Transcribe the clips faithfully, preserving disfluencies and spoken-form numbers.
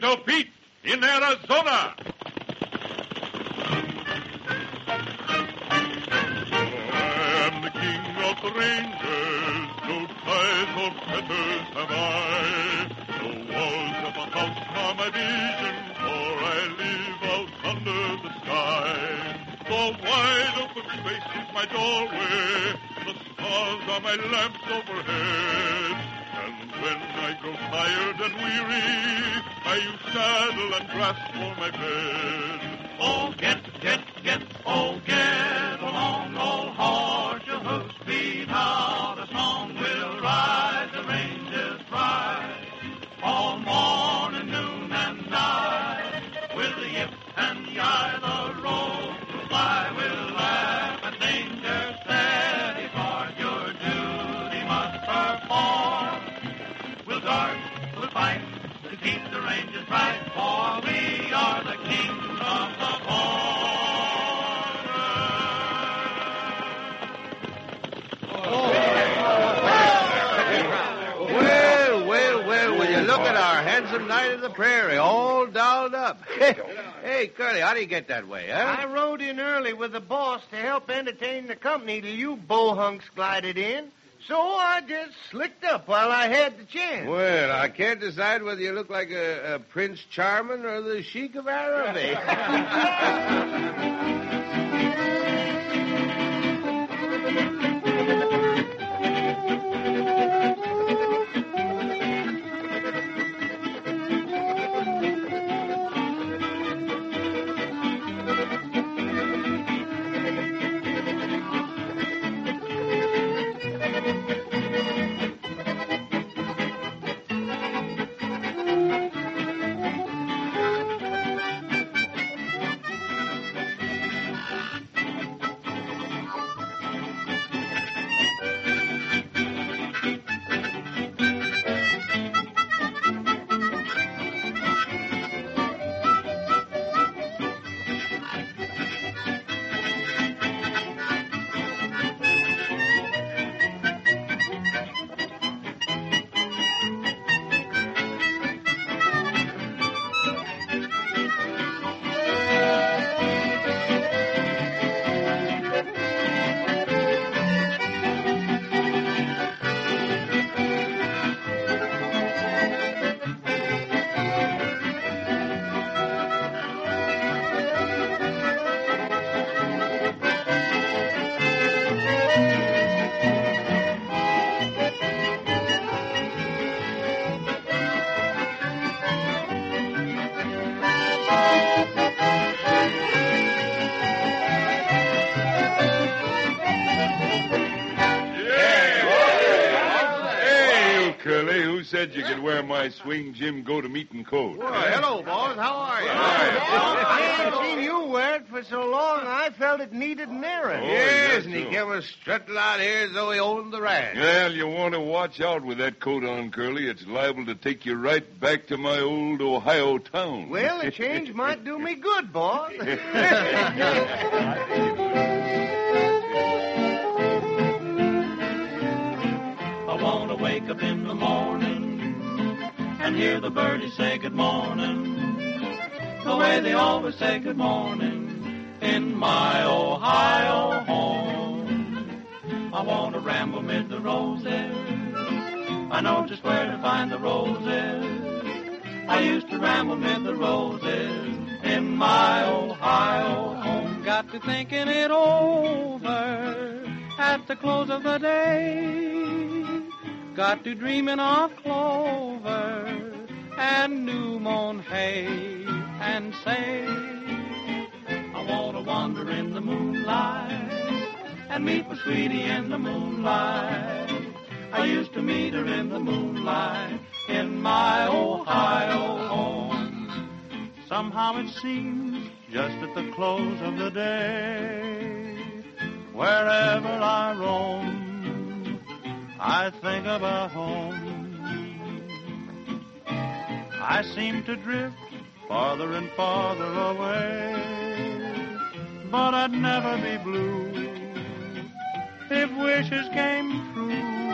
Rancho Pete in Arizona. I am the king of the ranges, no ties or fetters have I. No walls of a house nor my vision, for I live out under the sky. The wide open space is my doorway, the stars are my lamps overhead. And when I grow tired and weary, I use saddle and grass for my bed. Oh, get, get, get, oh, get along, old horse, your hoofs beat out, a song will rise, the ranges bright, all morning, noon, and night, with the yip and the eye, the road will fly, will laugh at danger steady, for your duty must perform. We'll guard, we'll fight, to keep the ranges bright, for we are the kings of the border. Well, well, well, will you look at our handsome knight of the prairie, all dolled up. Hey, Curly, how do you get that way, huh? I rode in early with the boss to help entertain the company till you bohunks glided in. So I just slicked up while I had the chance. Well, I can't decide whether you look like a, a Prince Charming or the Sheik of Araby. Said you could wear my swing Jim go-to-meeting coat. Well, hello, boss. How are you? I ain't seen you wear it for so long, I felt it needed an errand. Oh, yes, and he came a strutting out here as though he owned the ranch. Well, you want to watch out with that coat on, Curly. It's liable to take you right back to my old Ohio town. Well, a change might do me good, boss. I want to wake up in the morning and hear the birdies say good morning, the way they always say good morning in my Ohio home. I want to ramble mid the roses, I know just where to find the roses. I used to ramble mid the roses in my Ohio home. Got to thinking it over at the close of the day. Got to dreaming of clover and new mown hay, and say, I want to wander in the moonlight and meet my sweetie in the moonlight. I used to meet her in the moonlight in my Ohio home. Somehow it seems just at the close of the day, wherever I roam, I think about home. I seem to drift farther and farther away, but I'd never be blue if wishes came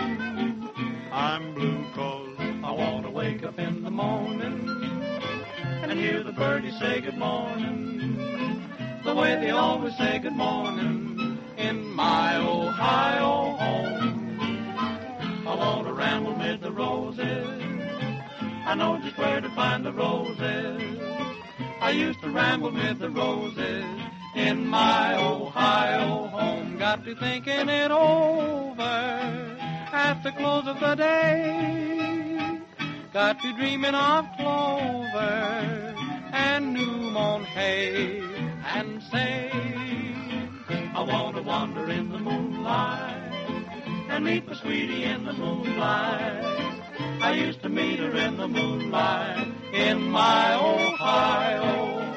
true. I'm blue 'cause I want to wake up in the morning hear the birdies say good morning, the way they always say good morning in my Ohio home. I want to ramble mid the roses, I know just where to find the roses. I used to ramble mid the roses in my Ohio home. Got to thinking it over at the close of the day. Got to dreaming of clover and new mown hay, and say, I want to wander in the moonlight and meet my sweetie in the moonlight. I used to meet her in the moonlight in my Ohio home.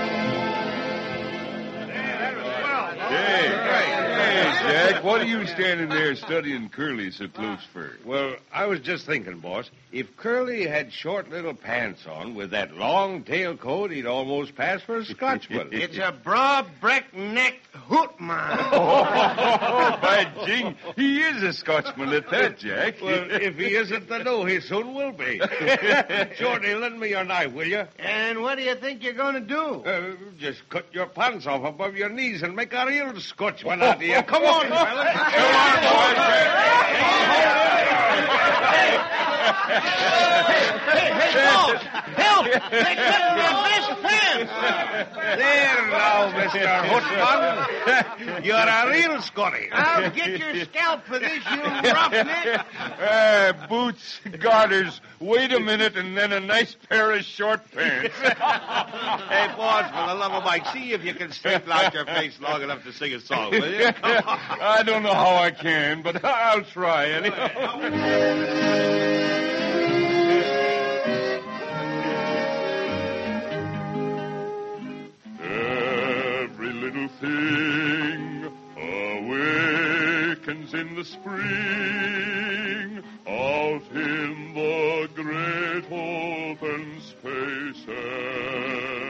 Hey, hey, Jack, what are you standing there studying Curly so close for? Well, I was just thinking, boss, if Curly had short little pants on with that long tail coat, he'd almost pass for a Scotchman. It's a broad break-necked hoot, man. Oh, by jing, he is a Scotchman at that, Jack. Well, if he isn't, then no, he soon will be. Shorty, lend me your knife, will you? And what do you think you're going to do? Uh, just cut your pants off above your knees and make a real Scotchman out of you. Come on, fellas. Come on, boys. Hey, hey, boss! Help! They're cutting my best pants! There now, Mister Hootman. You're a real Scotty. I'll get your scalp for this, you roughneck. Uh, boots, garters, wait a minute, and then a nice pair of short pants. Hey, boss, for the love of Mike, see if you can straighten out your face long enough to sing a song, will you? Come on. I don't know how I can, but I'll try anyhow. Every little thing awakens in the spring, out in the great open spaces.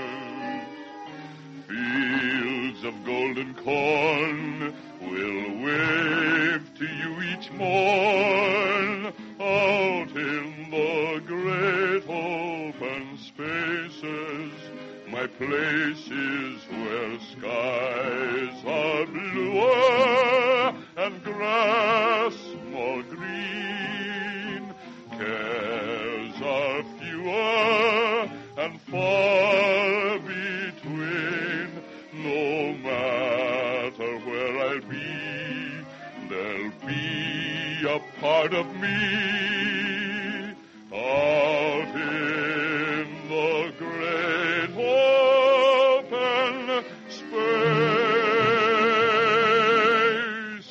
Fields of golden corn will wave to you each morn, out in the great open spaces. My place is where skies are bluer and grass more green. Cares are fewer and far between. No matter where I'll be, there'll be a part of me out in the great open spaces.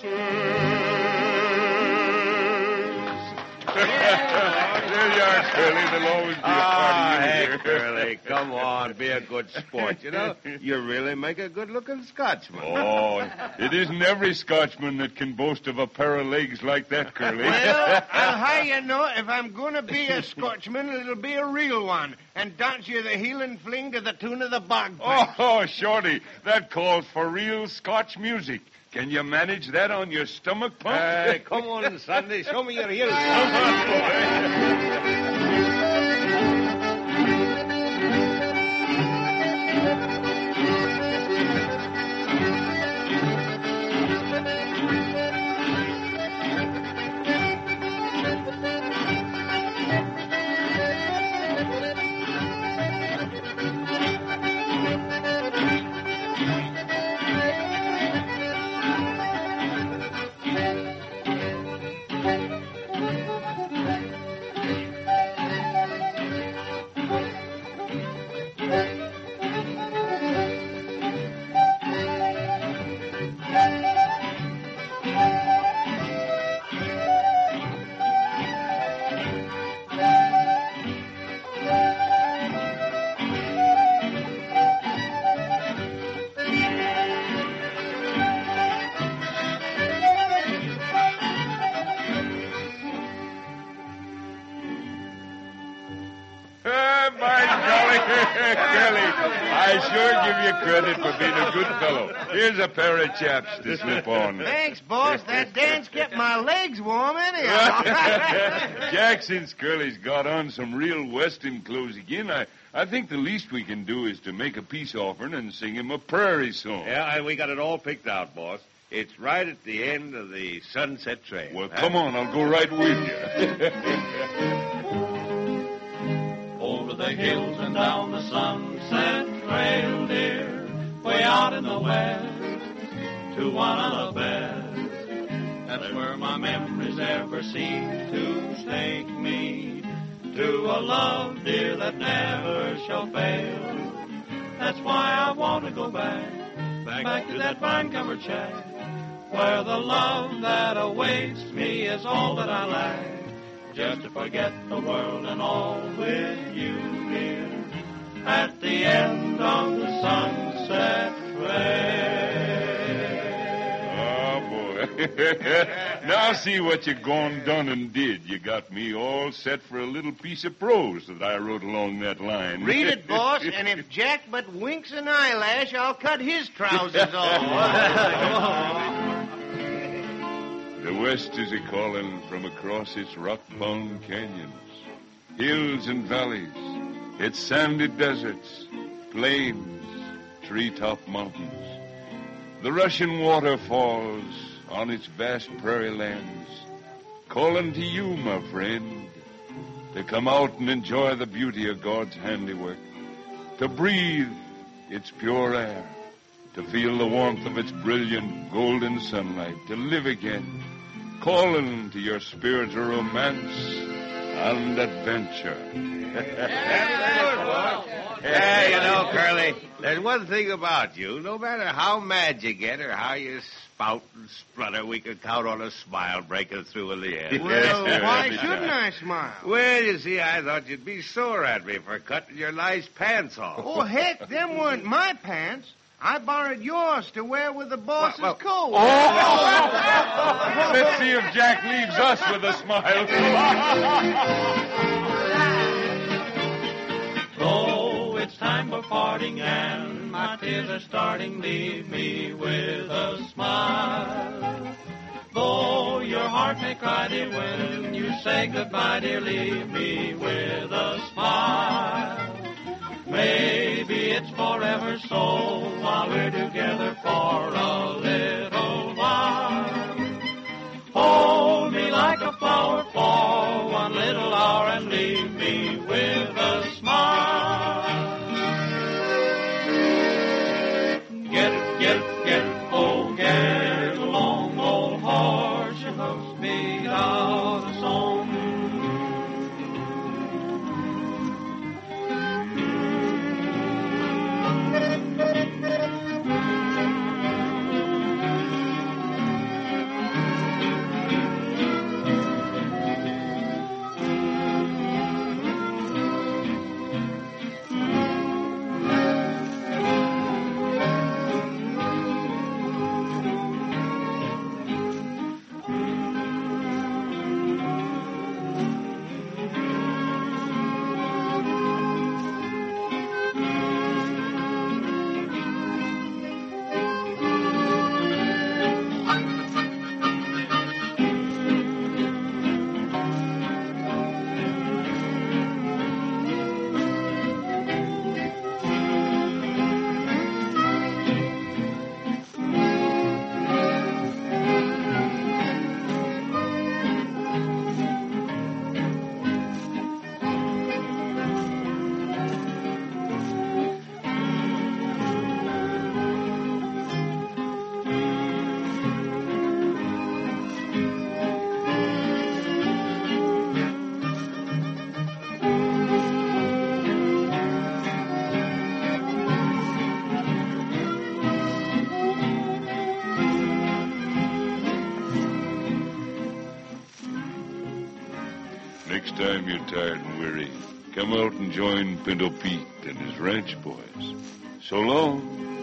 There you are, Curly. There'll always be a Ah, party hey, here. Curly, come on, be a good sport. You know, you really make a good-looking Scotchman. Oh, it isn't every Scotchman that can boast of a pair of legs like that, Curly. Well, I'll how you know, if I'm going to be a Scotchman, it'll be a real one, and dance you the heel and fling to the tune of the bagpipe. Oh, Shorty, that calls for real Scotch music. Can you manage that on your stomach pump? Hey, come on, Sandy, show me your heels. Come on, boy. I sure give you credit for being a good fellow. Here's a pair of chaps to slip on. Thanks, boss. That dance kept my legs warm anyhow. Jack, since Curly's got on some real Western clothes again, I, I think the least we can do is to make a peace offering and sing him a prairie song. Yeah, we got it all picked out, boss. It's right at the end of the Sunset Trail. Well, huh? Come on, I'll go right with you. Over the hills and down the Sunset Trail, dear, way out in the west, to one of the best. That's where my memories ever seem to take me, to a love, dear, that never shall fail. That's why I want to go back, back, back to that vine-covered shack, where the love that awaits me is all that I lack. Just to forget the world and all with you, dear, at the end of the Sunset Trail. Oh, boy. Now see what you gone, done, and did. You got me all set for a little piece of prose that I wrote along that line. Read it, boss, and if Jack but winks an eyelash, I'll cut his trousers off. The West is a-calling from across its rock-bound canyons, hills and valleys, its sandy deserts, plains, treetop mountains. The rushing waterfalls on its vast prairie lands, calling to you, my friend, to come out and enjoy the beauty of God's handiwork, to breathe its pure air, to feel the warmth of its brilliant golden sunlight, to live again, calling to your spirit of romance and adventure. Yeah, you know, Curly, there's one thing about you. No matter how mad you get or how you spout and splutter, we can count on a smile breaking through in the end. Well, why shouldn't I smile? Well, you see, I thought you'd be sore at me for cutting your nice pants off. Oh, heck, them weren't my pants. I borrowed yours to wear with the boss's well, coat. Oh, let's see if Jack leaves us with a smile. Oh, it's time for parting and my tears are starting. Leave me with a smile. Though your heart may cry, dear, when you say goodbye, dear, leave me with a smile. Maybe it's forever so while we're together for a little while. Hold me like a flower for one little hour and leave me with a smile. Get it, get it, get it, oh, get it along, old horse, your hoofs beat out a song. Next time you're tired and weary, come out and join Pinto Pete and his ranch boys. So long.